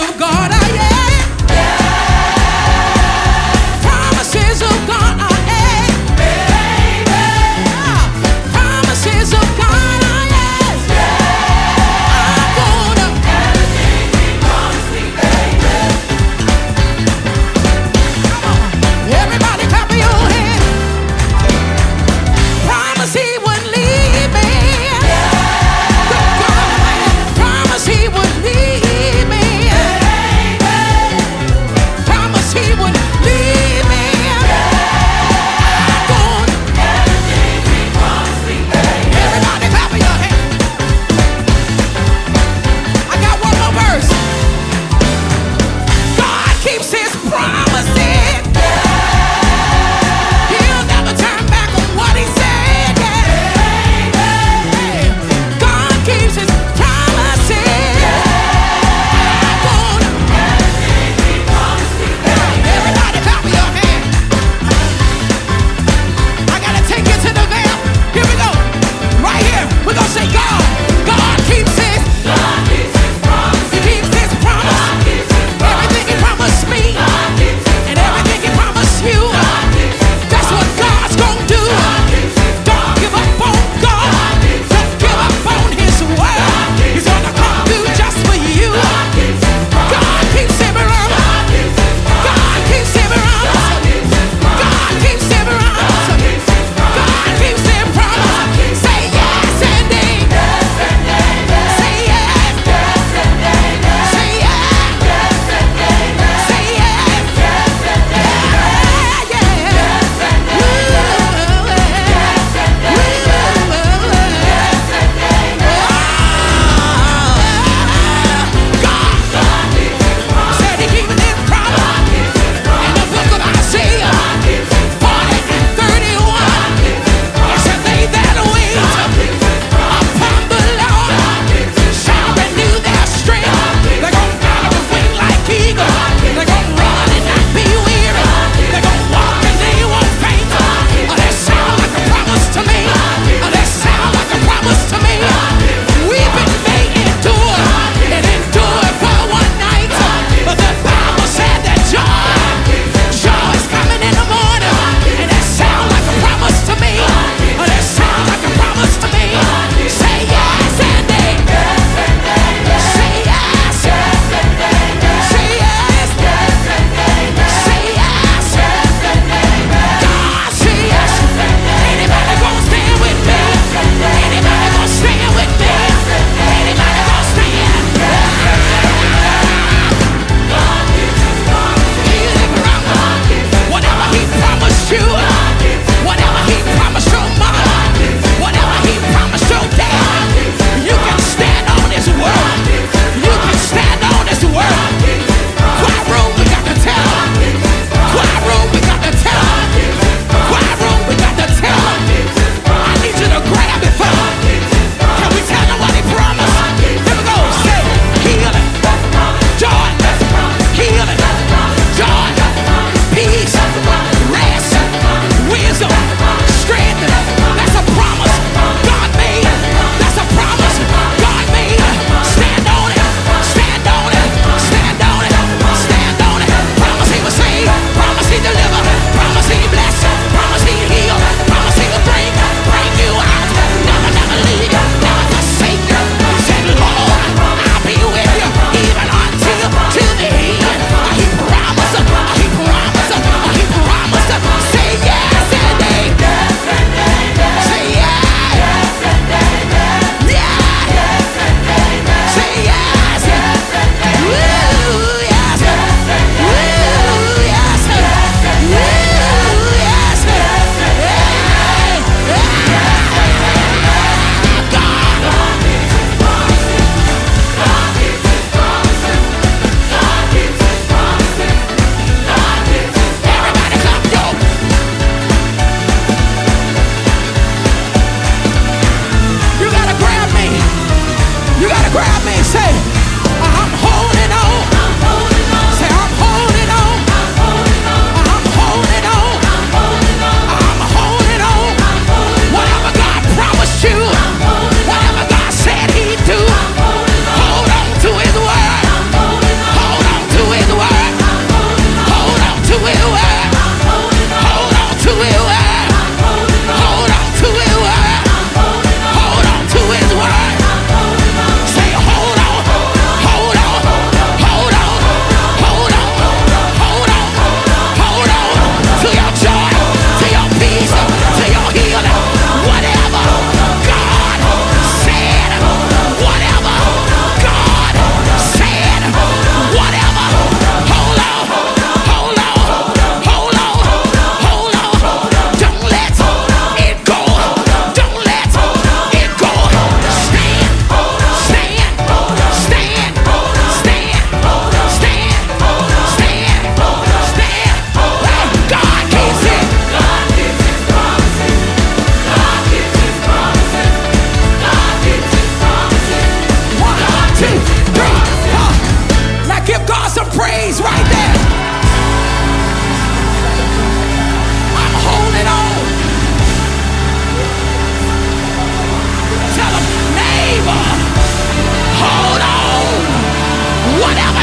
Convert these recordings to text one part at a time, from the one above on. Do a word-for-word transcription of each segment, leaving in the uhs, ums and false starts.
of God are yes. Promises of God are yes. Promises of God are yes. I'm gonna everything He promised me, baby. Come on, everybody, clap your hands. Promise He wouldn't leave me. Good God, promise He wouldn't leave me.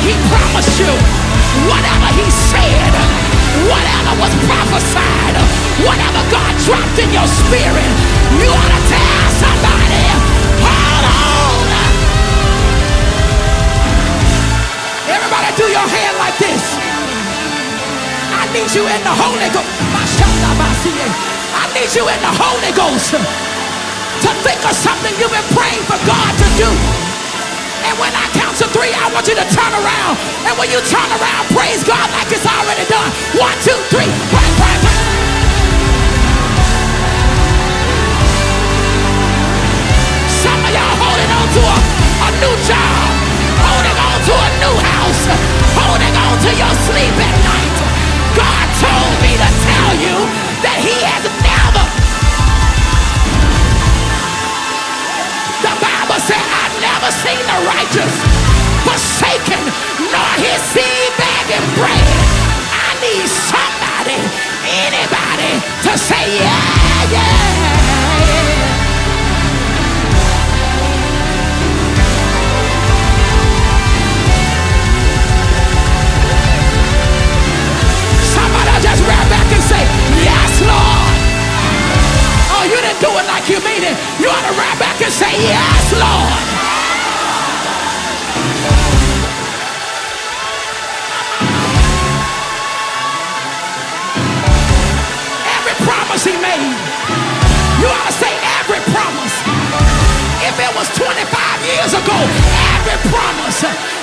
he promised you, whatever he said, whatever was prophesied, whatever God dropped in your spirit, you ought to tell somebody, hold on. Everybody do your hand like this. I need you in the Holy Ghost. I need you in the Holy Ghost to think of something you've been praying for God to do. And when I count to three, I want you to turn around. And when you turn around, praise God like it's already done. One, two, three. Pray, pray, pray. Some of y'all holding on to a, a new job, holding on to a new house, holding on to your sleep at night. God told me to tell you that he has never. The Bible said, I've never seen the righteous forsaken, nor his seed begging bread. I need somebody, anybody, to say, yeah, yeah, yeah. Somebody just rear back and say, yes, Lord. Oh, you didn't do it like you mean it. You ought to rear back and say, yes, Lord. Every promise he made, you ought to say every promise. If it was twenty-five years ago, every promise.